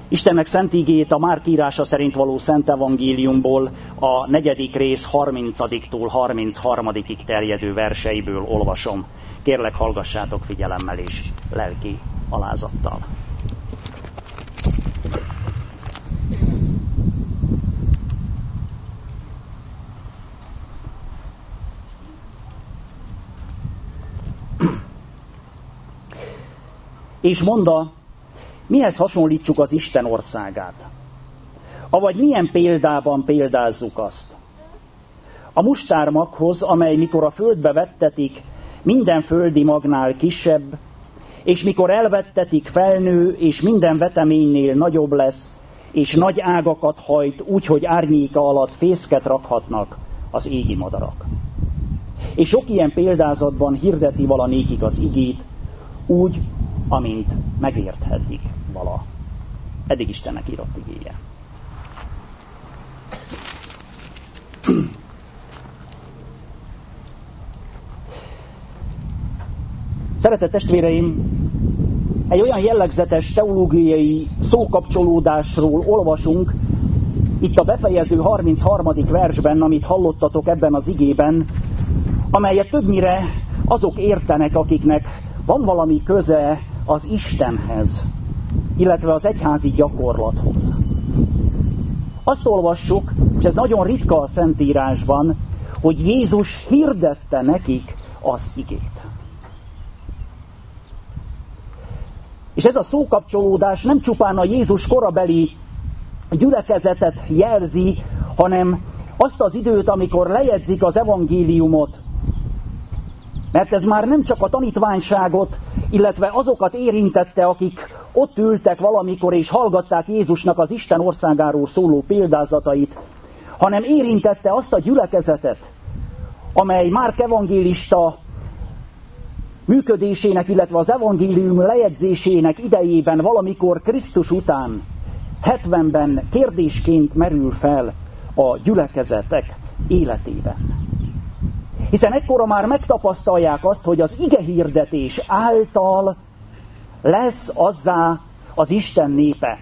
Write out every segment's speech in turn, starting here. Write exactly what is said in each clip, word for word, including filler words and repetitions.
Istennek szent igéjét a Márk írása szerint való Szent Evangéliumból a negyedik rész harmincadiktól harmincharmadikig terjedő verseiből olvasom. Kérlek, hallgassátok figyelemmel és lelki alázattal. És mondta, mihez hasonlítsuk az Isten országát? Avagy milyen példában példázzuk azt? A mustármaghoz, amely mikor a földbe vettetik, minden földi magnál kisebb, és mikor elvettetik, felnő, és minden veteménynél nagyobb lesz, és nagy ágakat hajt, úgy, hogy árnyéka alatt fészket rakhatnak az égi madarak. És sok ilyen példázatban hirdeti vala nékik az igét, úgy, amint megérthetik vala. Eddig Istennek írott igéje. Szeretett testvéreim, egy olyan jellegzetes teológiai szókapcsolódásról olvasunk itt a befejező harmincharmadik versben, amit hallottatok ebben az igében, amelyet többnyire azok értenek, akiknek van valami köze az Istenhez, illetve az egyházi gyakorlathoz. Azt olvassuk, és ez nagyon ritka a Szentírásban, hogy Jézus hirdette nekik az igét. És ez a szókapcsolódás nem csupán a Jézus korabeli gyülekezetet jelzi, hanem azt az időt, amikor lejegyzik az evangéliumot. Mert ez már nem csak a tanítványságot, illetve azokat érintette, akik ott ültek valamikor és hallgatták Jézusnak az Isten országáról szóló példázatait, hanem érintette azt a gyülekezetet, amely Márk evangélista működésének, illetve az evangélium lejegyzésének idejében valamikor Krisztus után hetvenben kérdésként merül fel a gyülekezetek életében. Hiszen ekkora már megtapasztalják azt, hogy az igehirdetés által lesz azzá az Isten népe,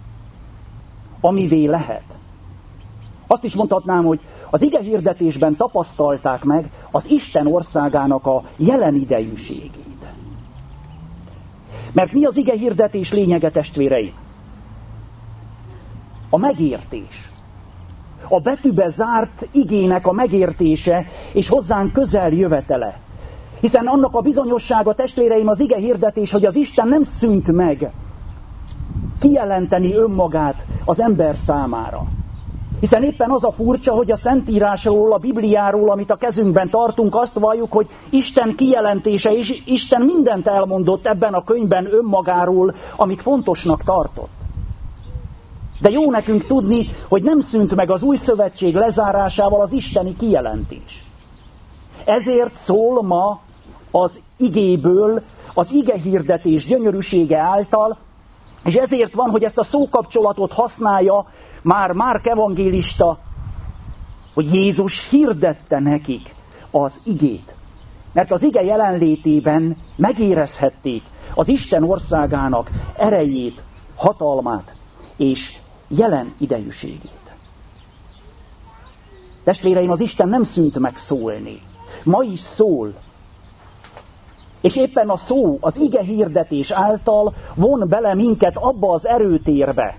amivé lehet. Azt is mondhatnám, hogy az igehirdetésben tapasztalták meg az Isten országának a jelen idejűségét. Mert mi az igehirdetés lényege, testvéreim? A megértés. A betűbe zárt igének a megértése és hozzánk közel jövetele. Hiszen annak a bizonyossága, testvéreim, az igehirdetés, hogy az Isten nem szűnt meg kijelenteni önmagát az ember számára. Hiszen éppen az a furcsa, hogy a Szentírásról, a Bibliáról, amit a kezünkben tartunk, azt valljuk, hogy Isten kijelentése, és Isten mindent elmondott ebben a könyvben önmagáról, amit fontosnak tartott. De jó nekünk tudni, hogy nem szűnt meg az új szövetség lezárásával az isteni kijelentés. Ezért szól ma az igéből, az igehirdetés gyönyörűsége által, és ezért van, hogy ezt a szókapcsolatot használja már Márk evangélista, hogy Jézus hirdette nekik az igét. Mert az ige jelenlétében megérezhették az Isten országának erejét, hatalmát és jelen idejűségét. Testvéreim, az Isten nem szűnt meg szólni. Ma is szól. És éppen a szó, az ige hirdetés által von bele minket abba az erőtérbe,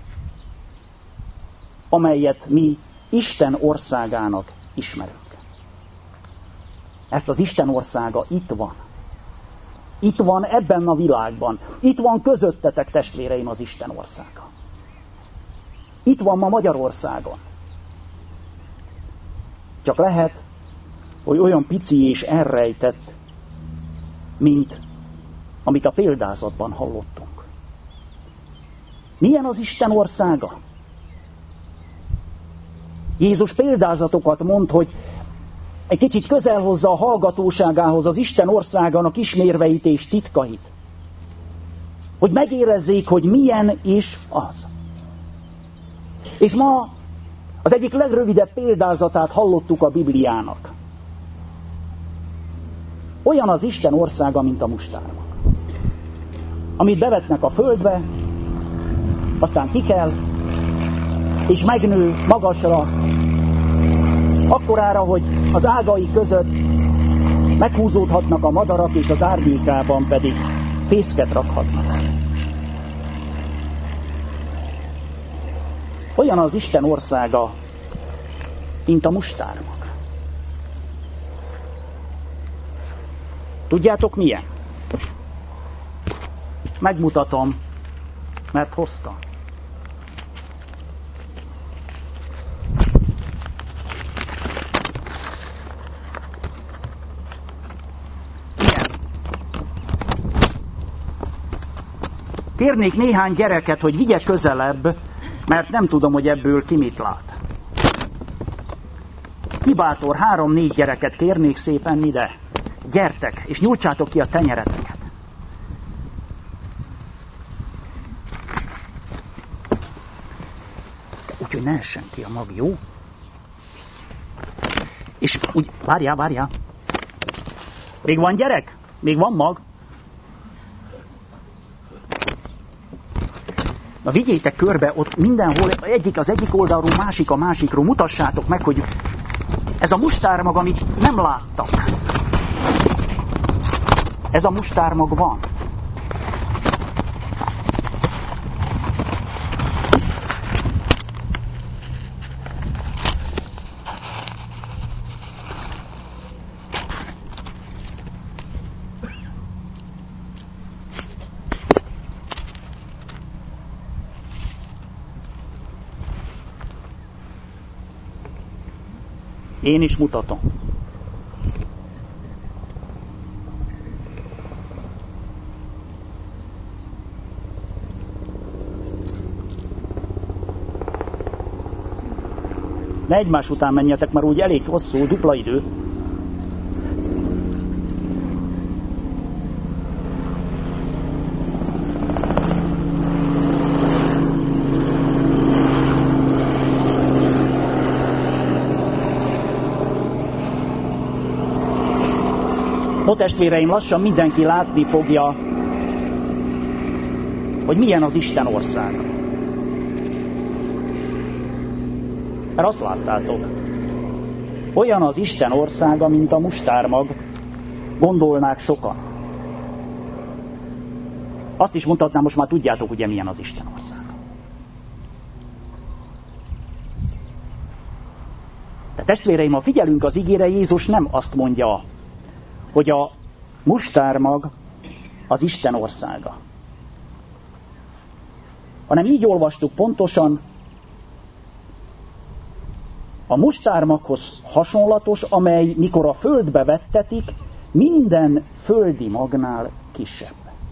amelyet mi Isten országának ismerünk. Mert az Isten országa itt van. Itt van ebben a világban. Itt van közöttetek, testvéreim, az Isten országa. Itt van ma Magyarországon. Csak lehet, hogy olyan pici és elrejtett, mint amit a példázatban hallottunk. Milyen az Isten országa? Jézus példázatokat mond, hogy egy kicsit közel hozza a hallgatóságához az Isten országának ismérveit és titkait. Hogy megérezzék, hogy milyen is az. És ma az egyik legrövidebb példázatát hallottuk a Bibliának. Olyan az Isten országa, mint a mustármag. Amit bevetnek a földbe, aztán kikel, és megnő magasra, akkorára, hogy az ágai között meghúzódhatnak a madarak, és az árnyékában pedig fészket rakhatnak. Olyan az Isten országa, mint a mustármag. Tudjátok milyen? Megmutatom, mert hoztam. Kérnék néhány gyereket, hogy vigye közelebb, mert nem tudom, hogy ebből ki mit lát. Kibátor, három-négy gyereket kérnék szépen ide. Gyertek, és nyújtsátok ki a tenyereteket. Úgyhogy ne essen ki a mag, jó? És úgy, várjál, várjál. Még van gyerek? Még van mag? Na vigyétek körbe, ott mindenhol, egyik az egyik oldalról, másik a másikról, mutassátok meg, hogy ez a mustármag, amit nem láttak. Ez a mustármag van. Én is mutatom. Ne egymás után menjetek, mert úgy elég hosszú, dupla idő. No testvéreim, lassan mindenki látni fogja, hogy milyen az Isten országa. Mert azt láttátok, olyan az Isten országa, mint a mustármag, gondolnák sokan. Azt is mondhatnám, most már tudjátok, ugye milyen az Isten országa. De testvéreim, ha figyelünk az igére, Jézus nem azt mondja, hogy a mustármag az Isten országa. Hanem így olvastuk pontosan, a mustármaghoz hasonlatos, amely mikor a földbe vettetik, minden földi magnál kisebb.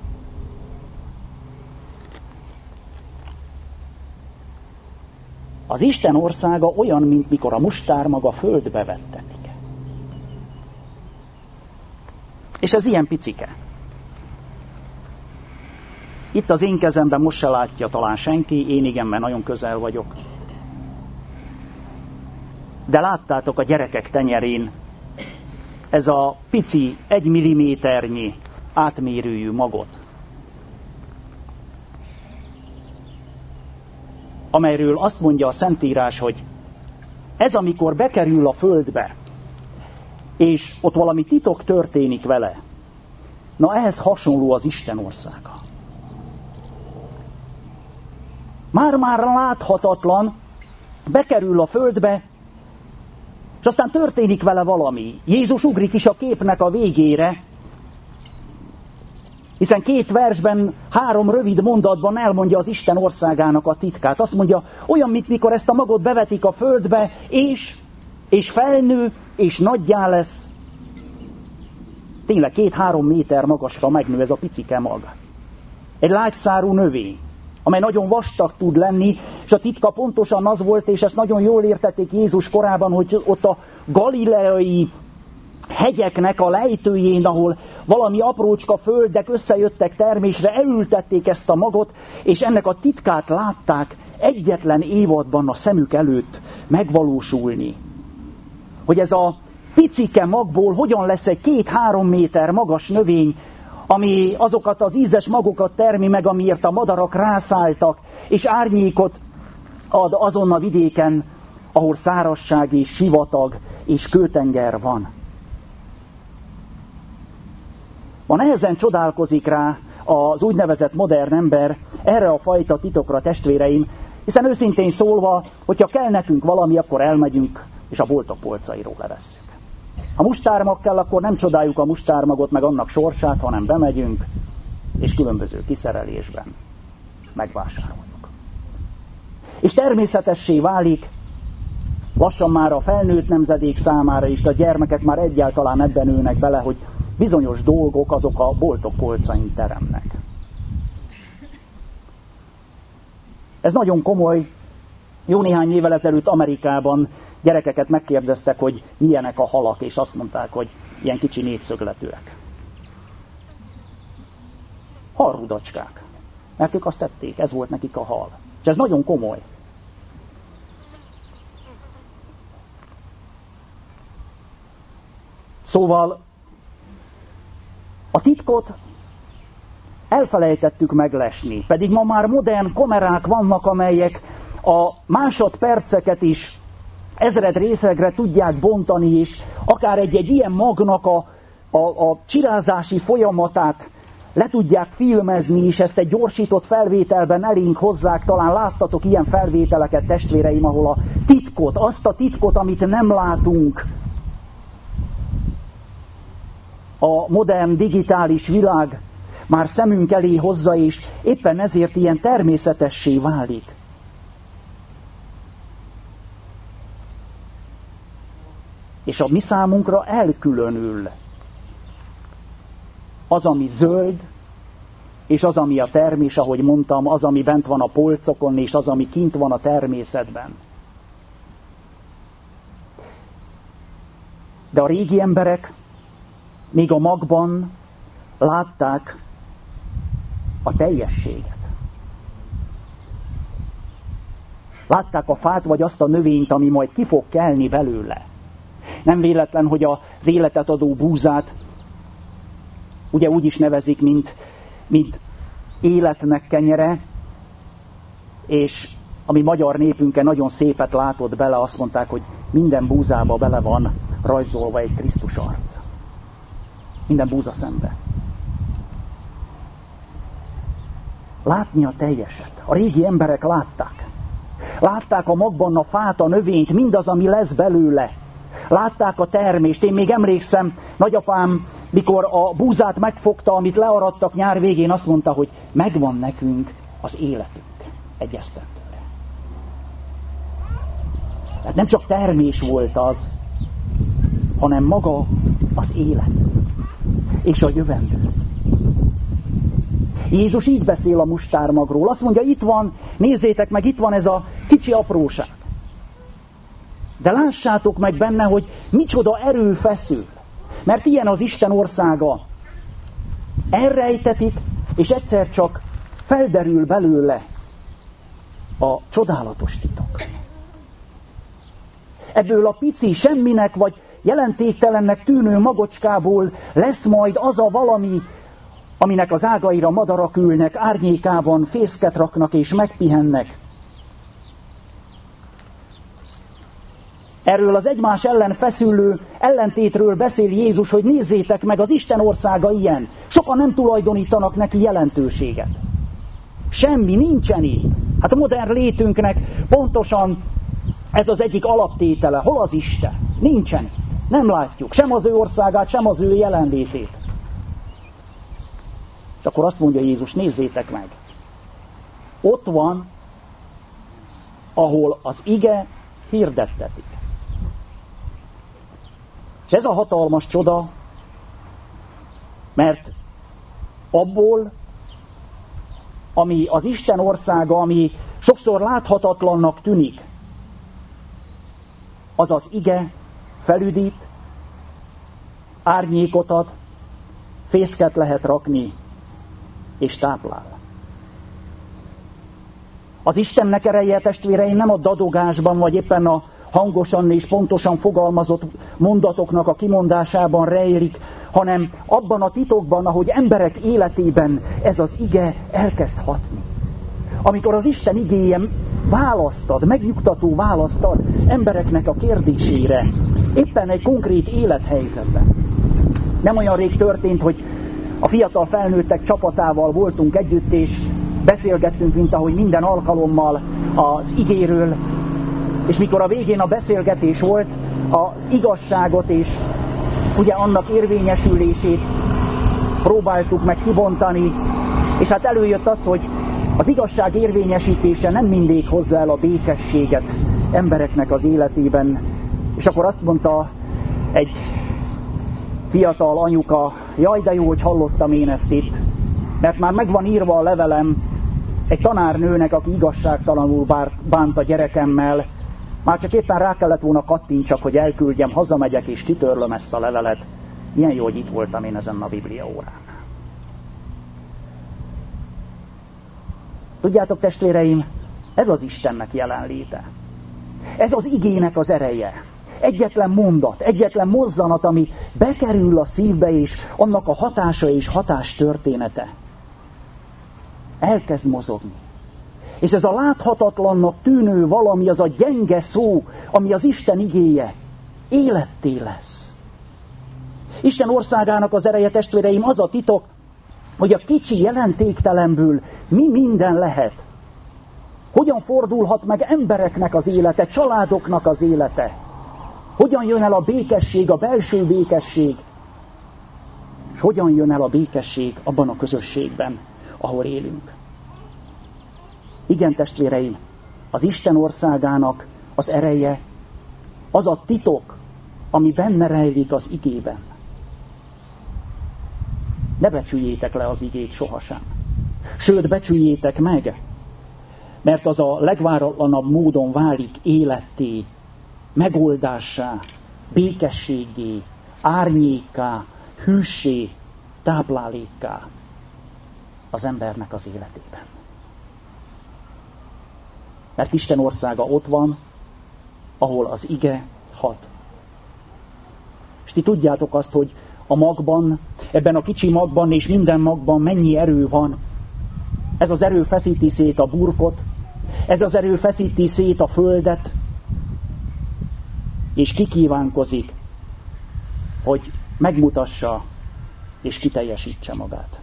Az Isten országa olyan, mint mikor a mustármag a földbe vettetik. És ez ilyen picike. Itt az én kezemben most se látja talán senki, én igen, mert nagyon közel vagyok. De láttátok a gyerekek tenyerén ez a pici, egy milliméternyi átmérőjű magot, amelyről azt mondja a Szentírás, hogy ez amikor bekerül a földbe, és ott valami titok történik vele, na ehhez hasonló az Isten országa. Már-már láthatatlan, bekerül a földbe, és aztán történik vele valami. Jézus ugrik is a képnek a végére, hiszen két versben, három rövid mondatban elmondja az Isten országának a titkát. Azt mondja, olyan, mint mikor ezt a magot bevetik a földbe, és, és felnő, és nagyjá lesz. Tényleg két-három méter magasra megnő ez a picike mag. Egy lágyszárú növény, amely nagyon vastag tud lenni, és a titka pontosan az volt, és ezt nagyon jól értették Jézus korában, hogy ott a galileai hegyeknek a lejtőjén, ahol valami aprócska földek összejöttek termésre, elültették ezt a magot, és ennek a titkát látták egyetlen évadban a szemük előtt megvalósulni. Hogy ez a picike magból hogyan lesz egy két-három méter magas növény, ami azokat az ízes magokat termi meg, amiért a madarak rászálltak, és árnyékot ad azon a vidéken, ahol szárazság és sivatag és kőtenger van. Ma nehezen csodálkozik rá az úgynevezett modern ember erre a fajta titokra, testvéreim, hiszen őszintén szólva, hogyha kell nekünk valami, akkor elmegyünk, és a boltok polcairól levesszük. Ha mustármag kell, akkor nem csodáljuk a mustármagot, meg annak sorsát, hanem bemegyünk, és különböző kiszerelésben megvásároljuk. És természetessé válik, lassan már a felnőtt nemzedék számára is, a gyermekek már egyáltalán ebben nőnek bele, hogy bizonyos dolgok azok a boltok polcain teremnek. Ez nagyon komoly. Jó néhány évvel ezelőtt Amerikában gyerekeket megkérdeztek, hogy milyenek a halak, és azt mondták, hogy ilyen kicsi négyszögletűek. Halrudacskák. Mert ők azt tették, ez volt nekik a hal. És ez nagyon komoly. Szóval a titkot elfelejtettük meglesni, pedig ma már modern kamerák vannak, amelyek a másodperceket is ezred részegre tudják bontani, és akár egy-egy ilyen magnak a, a, a csirázási folyamatát le tudják filmezni, és ezt egy gyorsított felvételben elénk hozzák. Talán láttatok ilyen felvételeket, testvéreim, ahol a titkot, azt a titkot, amit nem látunk, a modern digitális világ már szemünk elé hozza, és éppen ezért ilyen természetessé válik. És a mi számunkra elkülönül az, ami zöld, és az, ami a termés, ahogy mondtam, az, ami bent van a polcokon, és az, ami kint van a természetben. De a régi emberek még a magban látták a teljességet. Látták a fát, vagy azt a növényt, ami majd ki fog kelni belőle. Nem véletlen, hogy az életet adó búzát ugye úgy is nevezik, mint, mint életnek kenyere, és ami magyar népünken nagyon szépet látott bele, azt mondták, hogy minden búzába bele van rajzolva egy Krisztus arc. Minden búza szembe. Látni a teljeset. A régi emberek látták. Látták a magban a fát, a növényt, mindaz, ami lesz belőle. Látták a termést. Én még emlékszem, nagyapám, mikor a búzát megfogta, amit learadtak nyár végén, azt mondta, hogy megvan nekünk az életünk egy esztendőre. Tehát nem csak termés volt az, hanem maga az élet és a jövendő. Jézus így beszél a mustármagról. Azt mondja, itt van, nézzétek meg, itt van ez a kicsi apróság. De lássátok meg benne, hogy micsoda erő feszül. Mert ilyen az Isten országa. Elrejtetik, és egyszer csak felderül belőle a csodálatos titok. Ebből a pici, semminek vagy jelentéktelennek tűnő magocskából lesz majd az a valami, aminek az ágaira madarak ülnek, árnyékában fészket raknak és megpihennek. Erről az egymás ellen feszülő ellentétről beszél Jézus, hogy nézzétek meg, az Isten országa ilyen. Sokan nem tulajdonítanak neki jelentőséget. Semmi, nincsen itt. Hát a modern létünknek pontosan ez az egyik alaptétele. Hol az Isten? Nincsen itt. Nem látjuk sem az ő országát, sem az ő jelenlétét. És akkor azt mondja Jézus, nézzétek meg. Ott van, ahol az ige hirdettetik. És ez a hatalmas csoda, mert abból, ami az Isten országa, ami sokszor láthatatlannak tűnik, az az ige felüdít, árnyékot ad, fészket lehet rakni, és táplál. Az Istennek ereje, testvéreim, nem a dadogásban, vagy éppen a hangosan és pontosan fogalmazott mondatoknak a kimondásában rejlik, hanem abban a titokban, ahogy emberek életében ez az ige elkezd hatni. Amikor az Isten igéje választ ad, megnyugtató választ ad embereknek a kérdésére, éppen egy konkrét élethelyzetben. Nem olyan rég történt, hogy a fiatal felnőttek csapatával voltunk együtt, és beszélgettünk, mint ahogy minden alkalommal az igéről, és mikor a végén a beszélgetés volt, az igazságot és ugye annak érvényesülését próbáltuk meg kibontani, és hát előjött az, hogy az igazság érvényesítése nem mindig hozza el a békességet embereknek az életében. És akkor azt mondta egy fiatal anyuka, jaj, de jó, hogy hallottam én ezt itt, mert már meg van írva a levelem egy tanárnőnek, aki igazságtalanul bánt a gyerekemmel, már csak éppen rá kellett volna kattintsak, hogy elküldjem, hazamegyek és kitörlöm ezt a levelet. Milyen jó, hogy itt voltam én ezen a Biblia órán. Tudjátok, testvéreim, ez az Istennek jelenléte. Ez az igének az ereje. Egyetlen mondat, egyetlen mozzanat, ami bekerül a szívbe, és annak a hatása és hatás története elkezd mozogni. És ez a láthatatlannak tűnő valami, az a gyenge szó, ami az Isten igéje, életté lesz. Isten országának az ereje, testvéreim, az a titok, hogy a kicsi jelentéktelenből mi minden lehet. Hogyan fordulhat meg embereknek az élete, családoknak az élete. Hogyan jön el a békesség, a belső békesség. És hogyan jön el a békesség abban a közösségben, ahol élünk. Igen, testvéreim, az Isten országának az ereje, az a titok, ami benne rejlik az igében. Ne becsüljétek le az igét sohasem. Sőt, becsüljétek meg, mert az a legváratlanabb módon válik életté, megoldássá, békességé, árnyékká, hűssé, táplálékká az embernek az életében. Mert Isten országa ott van, ahol az ige hat. És ti tudjátok azt, hogy a magban, ebben a kicsi magban és minden magban mennyi erő van. Ez az erő feszíti szét a burkot, ez az erő feszíti szét a földet, és kikívánkozik, hogy megmutassa és kiteljesítse magát.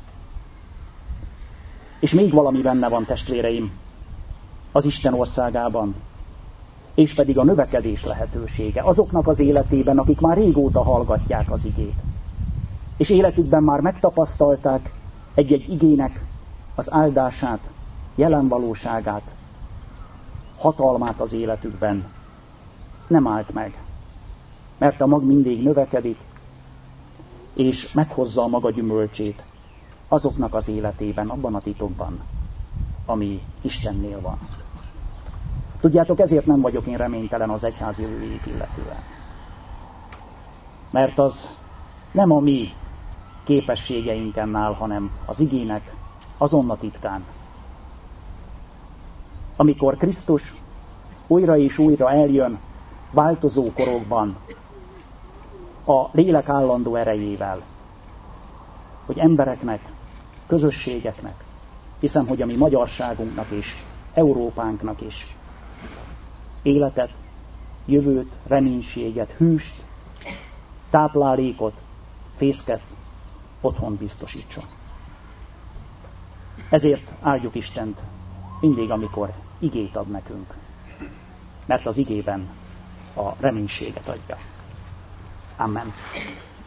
És még valami benne van, testvéreim, az Isten országában, és pedig a növekedés lehetősége azoknak az életében, akik már régóta hallgatják az igét. És életükben már megtapasztalták egy-egy igének az áldását, jelen valóságát, hatalmát az életükben. Nem állt meg, mert a mag mindig növekedik, és meghozza a maga gyümölcsét azoknak az életében, abban a titokban, ami Istennél van. Tudjátok, ezért nem vagyok én reménytelen az egyház jövőjét illetően. Mert az nem a mi képességeinken áll, hanem az igének azon a titkán. Amikor Krisztus újra és újra eljön változó korokban a lélek állandó erejével, hogy embereknek, közösségeknek, hiszem, hogy a mi magyarságunknak és Európánknak is életet, jövőt, reménységet, hűst, táplálékot, fészket, otthon biztosítson. Ezért áldjuk Istent mindig, amikor igét ad nekünk, mert az igében a reménységet adja. Amen.